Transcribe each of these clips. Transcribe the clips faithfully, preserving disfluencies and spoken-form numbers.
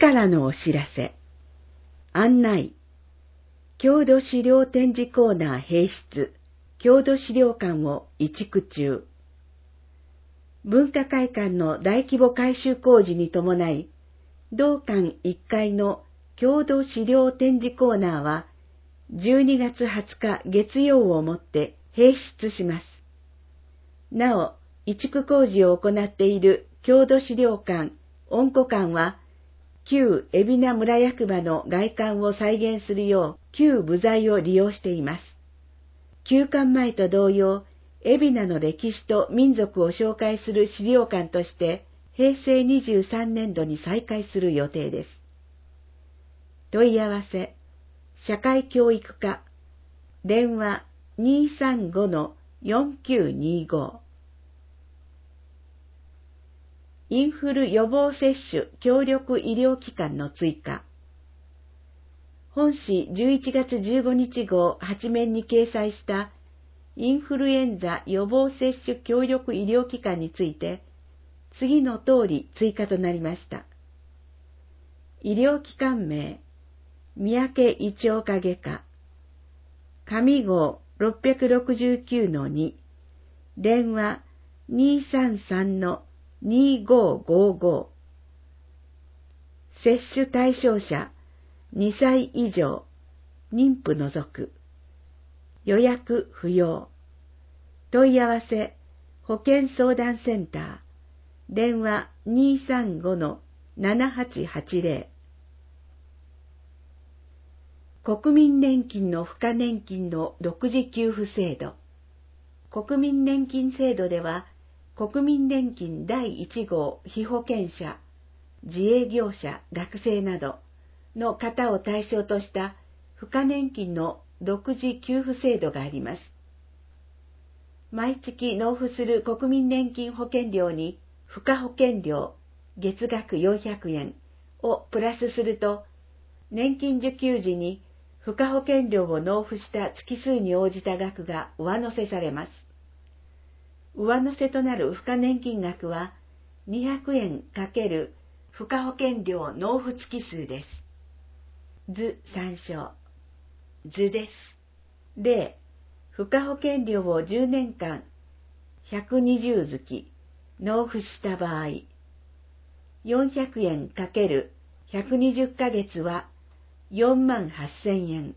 からのお知らせ。案内。郷土資料展示コーナー併出、郷土資料館を移築中。文化会館の大規模改修工事に伴い、同館いっかいの郷土資料展示コーナーは、じゅうにがつはつか月曜をもって閉出します。なお、移築工事を行っている郷土資料館、恩古館は、旧海老名村役場の外観を再現するよう旧部材を利用しています。旧館前と同様、海老名の歴史と民族を紹介する資料館としてへいせいにじゅうさんねんどに再開する予定です。問い合わせ、社会教育課、電話 にーさんごのよんきゅうにーご。インフル予防接種協力医療機関の追加。本誌じゅういちがつじゅうごにち号はちめんに掲載したインフルエンザ予防接種協力医療機関について、次の通り追加となりました。医療機関名、三宅胃腸科外科、上号 ろっぴゃくろくじゅうきゅうのに、電話 にーさんさんのにーごーごーご。接種対象者、にさい以上、妊婦除く。予約不要。問い合わせ、保健相談センター、電話 にーさんごのななはちはちぜろ。国民年金の付加年金の独自給付制度。国民年金制度では、国民年金だいいち号被保険者、自営業者、学生などの方を対象とした付加年金の独自給付制度があります。毎月納付する国民年金保険料に付加保険料月額よんひゃくえんをプラスすると、年金受給時に付加保険料を納付した月数に応じた額が上乗せされます。上乗せとなる付加年金額はにひゃくえん×付加保険料納付月数です。図参照。図です。例、付加保険料をじゅうねんかんひゃくにじゅう月納付した場合、よんひゃくえん×ひゃくにじゅっかげつはよんまんはっせんえん。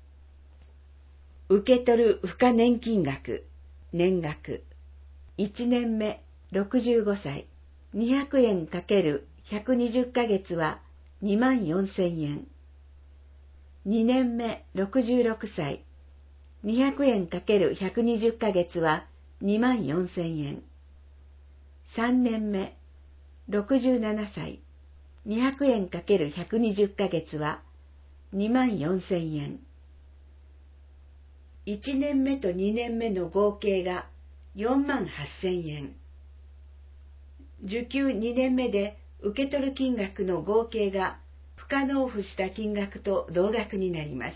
受け取る付加年金額、年額。いちねんめろくじゅうごさい、にひゃくえん×ひゃくにじゅっかげつはにまんよんせんえん。にねんめろくじゅうろくさい、にひゃくえん×ひゃくにじゅっかげつはにまんよんせんえん。さんねんめろくじゅうななさい、にひゃくえん×ひゃくにじゅっかげつはにまんよんせんえん。いちねんめとにねんめの合計がよんまんはっせんえん。受給にねんめで受け取る金額の合計が付加納付した金額と同額になります。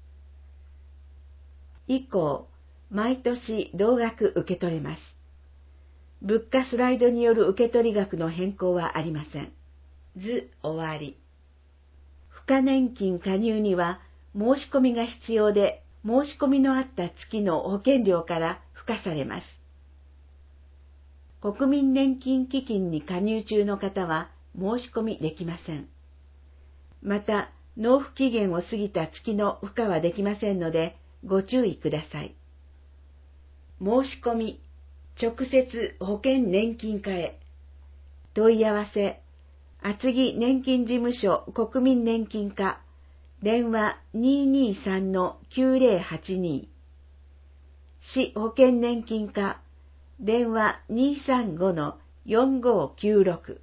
以降、毎年同額受け取れます。物価スライドによる受け取り額の変更はありません。図終わり。付加年金加入には申し込みが必要で、申し込みのあった月の保険料から付加されます。国民年金基金に加入中の方は申し込みできません。また、納付期限を過ぎた月の付加はできませんので、ご注意ください。申し込み、直接保険年金課へ。問い合わせ、厚木年金事務所国民年金課、電話 にーにーさんのきゅうぜろはちに。市保険年金課、電話 にーさんごのよんごーきゅうろく。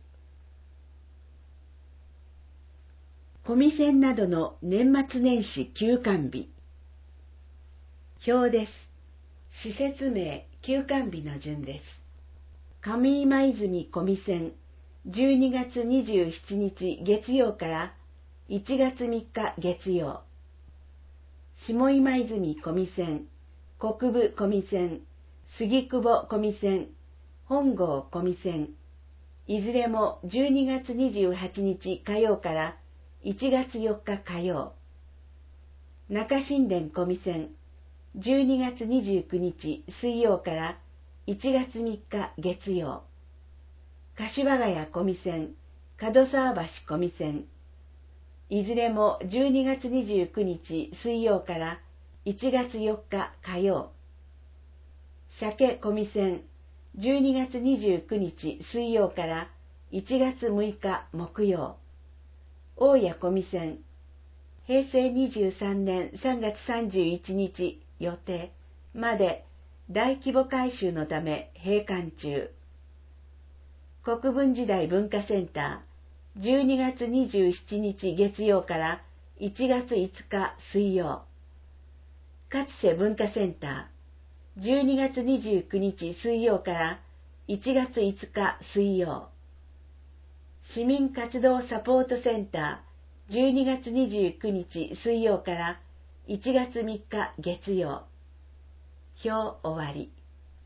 コミセンなどの年末年始休館日。表です。施設名、休館日の順です。上今泉コミセン、じゅうにがつにじゅうしちにち月曜からいちがつみっか月曜。下今泉コミセン、国分コミセン、杉久保コミセン、本郷コミセン、 いずれもじゅうにがつにじゅうはちにち火曜からいちがつよっか火曜。中新田小見線、じゅうにがつにじゅうくにち水曜からいちがつみっか月曜。柏ヶ谷小見線、門沢橋小見線、いずれもじゅうにがつにじゅうくにち水曜からいちがつよっか火曜。鮭小見線、じゅうにがつにじゅうくにち水曜からいちがつむいか木曜。大谷小見線、へいせいにじゅうさんねんさんがつさんじゅういちにち予定まで大規模改修のため閉館中。国分時代文化センター、じゅうにがつにじゅうしちにち月曜からいちがついつか水曜。勝瀬文化センター、じゅうにがつにじゅうくにち水曜からいちがついつか水曜。市民活動サポートセンター、じゅうにがつにじゅうくにち水曜からいちがつみっか月曜。表終わり。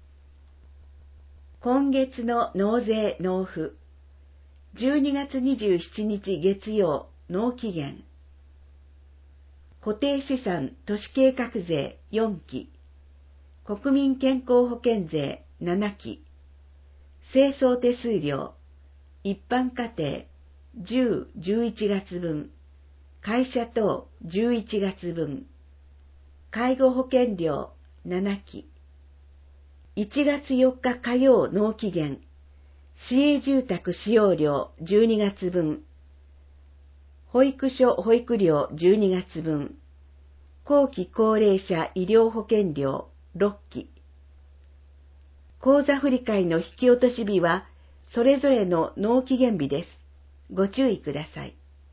今月の納税納付。じゅうにがつにじゅうしちにち月曜、納期限。固定資産都市計画税よんき、国民健康保険税ななき、清掃手数料、一般家庭じゅう、じゅういちがつぶん、会社等じゅういちがつぶん、介護保険料ななき、いちがつよっか火曜納期限、市営住宅使用料じゅうにがつぶん、保育所保育料じゅうにがつぶん、後期高齢者医療保険料ろっき。口座振替の引き落とし日はそれぞれの納期限日です。ご注意ください。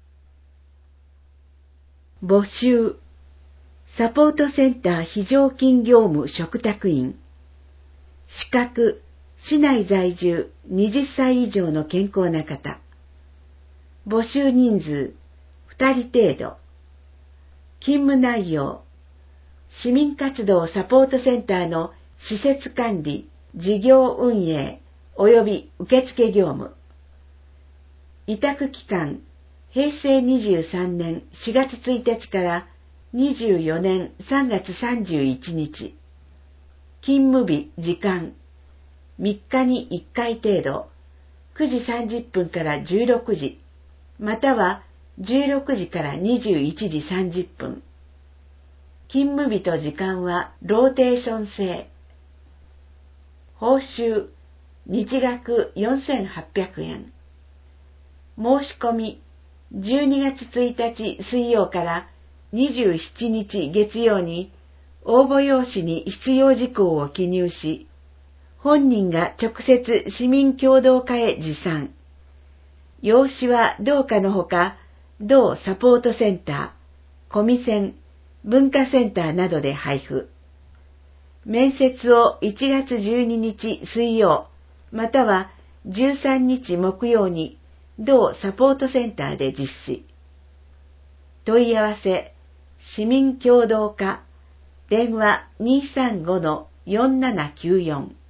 募集。サポートセンター非常勤業務嘱託員。資格、市内在住はたち以上の健康な方。募集人数、ふたり程度。勤務内容、市民活動サポートセンターの施設管理、事業運営、及び受付業務。委託期間、へいせいにじゅうさんねんしがつついたちからにじゅうよねんさんがつさんじゅういちにち。勤務日、時間、みっかにいっかい程度、くじさんじゅっぷんからじゅうろくじ、またはじゅうろくじからにじゅういちじさんじゅっぷん。勤務日と時間はローテーション制。報酬、日額よんせんはっぴゃくえん。申し込み、じゅうにがつついたち水曜からにじゅうしちにち月曜に応募用紙に必要事項を記入し、本人が直接市民協同課へ持参。用紙は同課のほか、同サポートセンター、コミセン、文化センターなどで配布。面接をいちがつじゅうににち水曜、またはじゅうさんにち木曜に、同サポートセンターで実施。問い合わせ、市民協同課、電話 にさんごのよんななきゅうよん。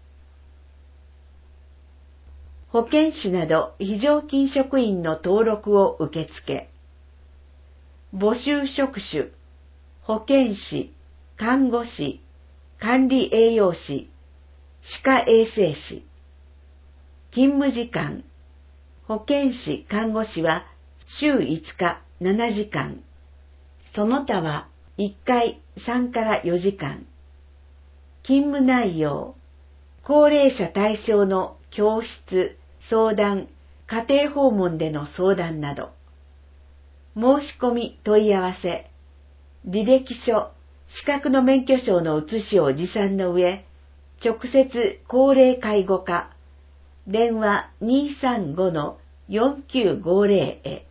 保健師など非常勤職員の登録を受付。募集職種、保健師、看護師、管理栄養士、歯科衛生士。勤務時間、保健師、看護師は週いつかななじかん。その他はいっかいさんからよじかん。勤務内容、高齢者対象の教室、相談、家庭訪問での相談など。申し込み問い合わせ、履歴書、資格の免許証の写しを持参の上、直接高齢介護課、電話 にさんごのよんきゅうごぜろ へ。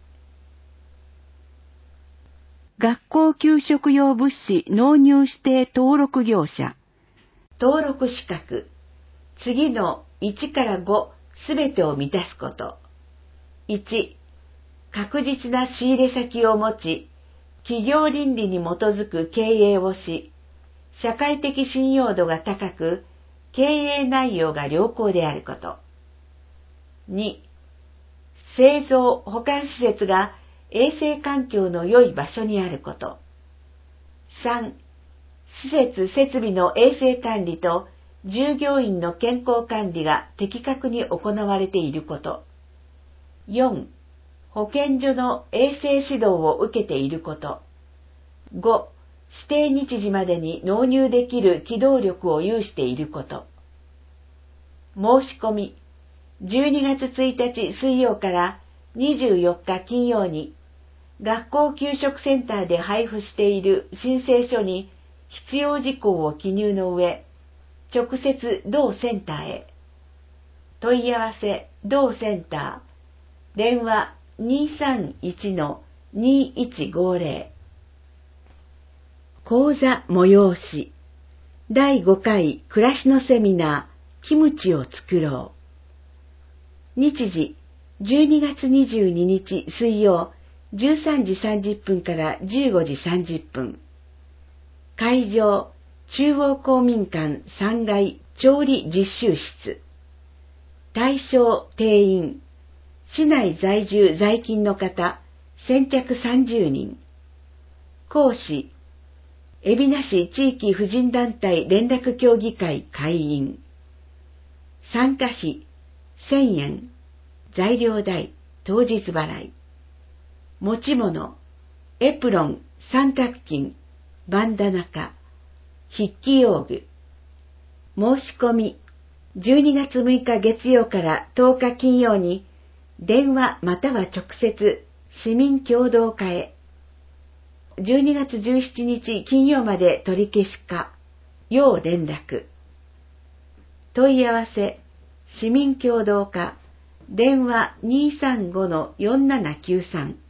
学校給食用物資納入指定登録業者。登録資格。次のいちからごすべてを満たすこと。いち、確実な仕入れ先を持ち、企業倫理に基づく経営をし、社会的信用度が高く、経営内容が良好であること。に、 製造・保管施設が衛生環境の良い場所にあること。さん、施設・設備の衛生管理と従業員の健康管理が的確に行われていること。よん、保健所の衛生指導を受けていること。ご、指定日時までに納入できる機動力を有していること。申し込み、じゅうにがつついたち水曜からにじゅうよっか金曜に、学校給食センターで配布している申請書に必要事項を記入の上、直接同センターへ。問い合わせ同センター、電話 にーさんいちのにーいちごぜろ。講座催しだいごかい暮らしのセミナーキムチを作ろう。日時じゅうにがつにじゅうににち水曜じゅうさんじさんじゅっぷんからじゅうごじさんじゅっぷん。会場中央公民館さんがい調理実習室。対象定員市内在住在勤の方先着さんじゅうにん。講師海老名市地域婦人団体連絡協議会会員。参加費せんえん。材料代当日払い。持ち物エプロン、三角巾、バンダナカ、筆記用具。申し込みじゅうにがつむいか月曜からとおか金曜に電話または直接市民協同課へ。じゅうにがつじゅうしちにち金曜まで取り消しか、要連絡。問い合わせ、市民協同課、電話 にーさんごのよんななきゅうさん。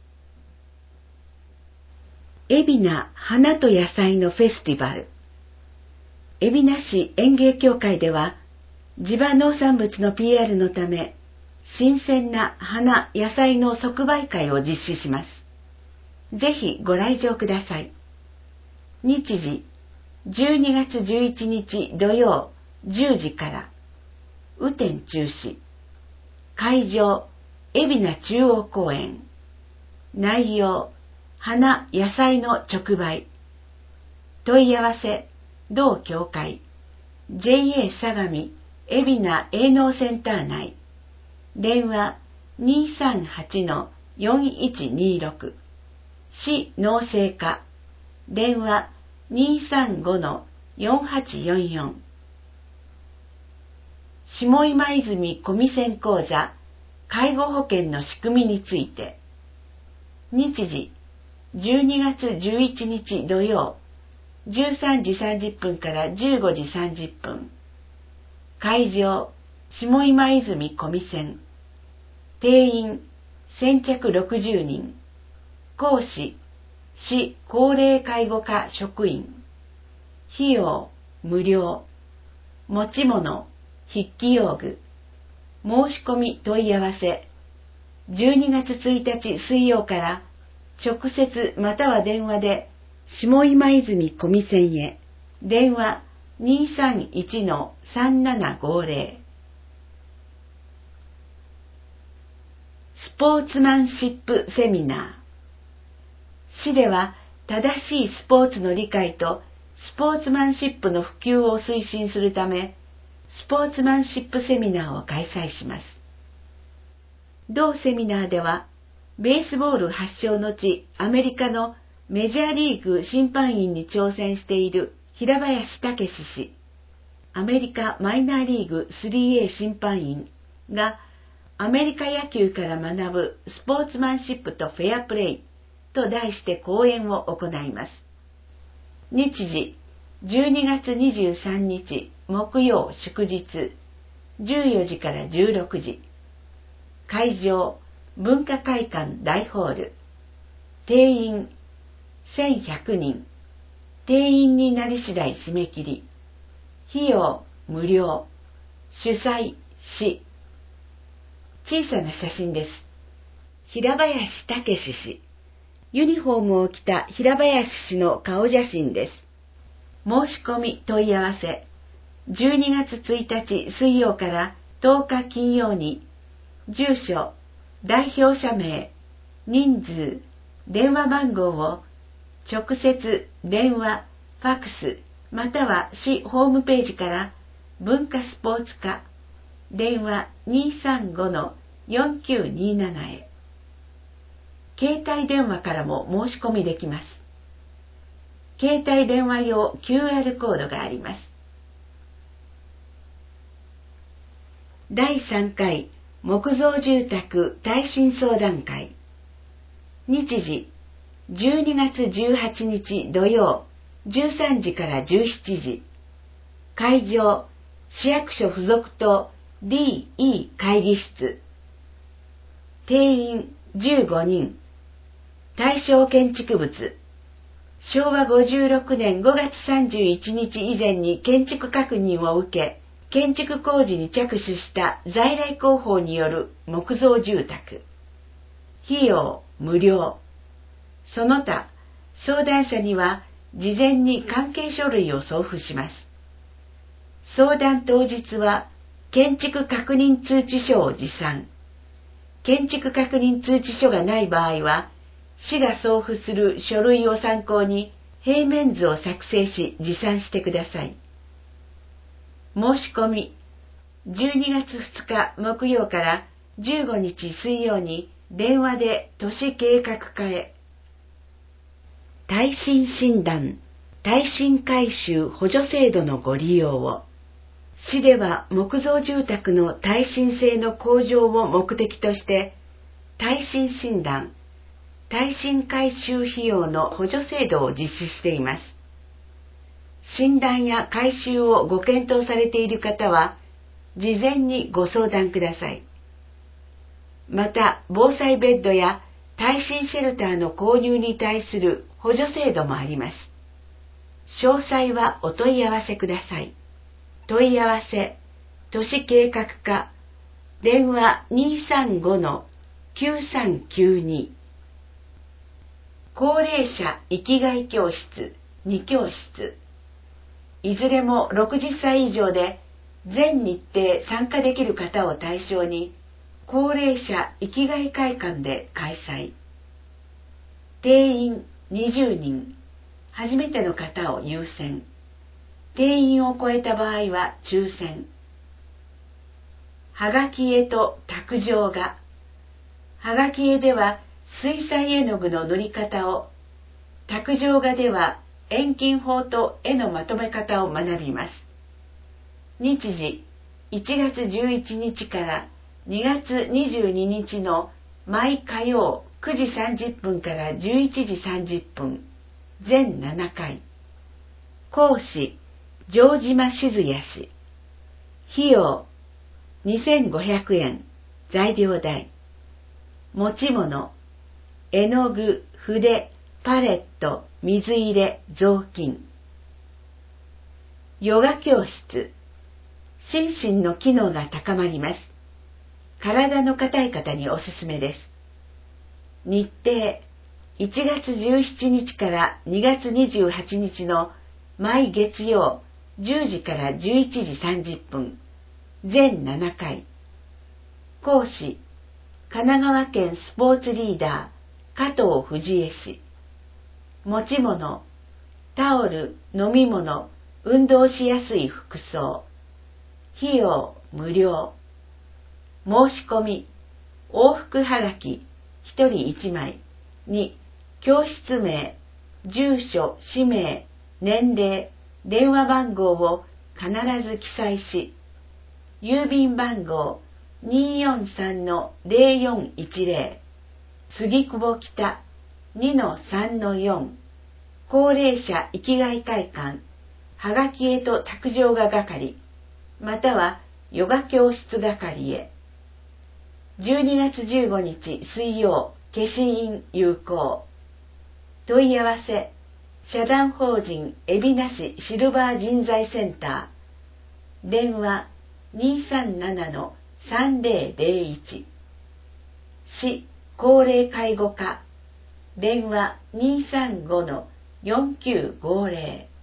海老名花と野菜のフェスティバル。海老名市園芸協会では、地場農産物の ピーアール のため、新鮮な花・野菜の即売会を実施します。ぜひご来場ください。日時、じゅうにがつじゅういちにち土曜じゅうじから。雨天中止。会場、海老名中央公園。内容、花・野菜の直売。問い合わせ、同協会。ジェイエー 相模海老名営農センター内。電話 にーさんはちのよんいちにろく。市農政課。電話 にーさんごのよんはちよんよん。下今泉小見線講座介護保険の仕組みについて。日時じゅうにがつじゅういちにち土曜じゅうさんじさんじゅっぷんからじゅうごじさんじゅっぷん。会場下今泉小見線。定員先着ろくじゅうにん。講師市高齢介護課職員。費用無料。持ち物筆記用具。申し込み問い合わせじゅうにがつついたち水曜から直接または電話で下今泉小見線へ。電話 にーさんいちのさんななごぜろ。スポーツマンシップセミナー。市では正しいスポーツの理解とスポーツマンシップの普及を推進するため、スポーツマンシップセミナーを開催します。同セミナーでは、ベースボール発祥の地アメリカのメジャーリーグ審判員に挑戦している平林武史氏、アメリカマイナーリーグ スリーエー 審判員がアメリカ野球から学ぶスポーツマンシップとフェアプレイと題して講演を行います。日時じゅうにがつにじゅうさんにち木曜祝日じゅうよじからじゅうろくじ。会場文化会館大ホール。定員せんひゃくにん。定員になり次第締め切り。費用無料。主催市。小さな写真です。平林武史氏。ユニフォームを着た平林氏の顔写真です。申し込み問い合わせじゅうにがつついたち水曜からとおか金曜に住所代表者名、人数、電話番号を直接電話、ファックス、または市ホームページから文化スポーツ課、電話 にーさんごのよんきゅうにーなな へ。携帯電話からも申し込みできます。携帯電話用 キューアール コードがあります。だいさんかい木造住宅耐震相談会。日時じゅうにがつじゅうはちにち土曜じゅうさんじからじゅうしちじ。会場市役所附属棟 ディーイー 会議室。定員じゅうごにん。対象建築物。しょうわごじゅうろくねんごがつさんじゅういちにち以前に建築確認を受け、建築工事に着手した在来工法による木造住宅。費用無料。その他、相談者には事前に関係書類を送付します。相談当日は建築確認通知書を持参。建築確認通知書がない場合は、市が送付する書類を参考に平面図を作成し持参してください。申し込み、じゅうにがつふつか木曜からじゅうごにち水曜に電話で都市計画課へ。耐震診断、耐震改修補助制度のご利用を。市では木造住宅の耐震性の向上を目的として、耐震診断、耐震改修費用の補助制度を実施しています。診断や改修をご検討されている方は、事前にご相談ください。また、防災ベッドや耐震シェルターの購入に対する補助制度もあります。詳細はお問い合わせください。問い合わせ、都市計画課、電話 にーさんごのきゅうさんきゅうに。高齢者生きがい教室にきょうしつ。いずれもろくじゅっさい以上で全日程参加できる方を対象に、高齢者生きがい会館で開催。定員にじゅうにん。初めての方を優先。定員を超えた場合は抽選。はがき絵と卓上画。はがき絵では水彩絵の具の塗り方を、卓上画では遠近法と絵のまとめ方を学びます。日時いちがつじゅういちにちからにがつにじゅうににちの毎火曜くじさんじゅっぷんからじゅういちじさんじゅっぷん、全ななかい。講師城島静也氏。費用にせんごひゃくえん。材料代。持ち物絵の具、筆、パレット、水入れ、雑巾。ヨガ教室。心身の機能が高まります。体の硬い方におすすめです。日程いちがつじゅうしちにちからにがつにじゅうはちにちの毎月曜じゅうじからじゅういちじさんじゅっぷん、全ななかい。講師神奈川県スポーツリーダー加藤藤江氏。持ち物タオル、飲み物、運動しやすい服装。費用無料。申し込み往復はがきひとりいちまいに教室名、住所、氏名、年齢、電話番号を必ず記載し、郵便番号 にーよんさんのぜろよんいちぜろ、杉久保北 にのさんのよん、高齢者生きがい会館、はがき絵と卓上画係、またはヨガ教室係へ。じゅうにがつじゅうごにち水曜、消印有効。問い合わせ、社団法人海老名市シルバー人材センター。電話 にーさんななのさんぜろぜろいち。市高齢介護課。電話 にーさんごのよんきゅうごぜろ。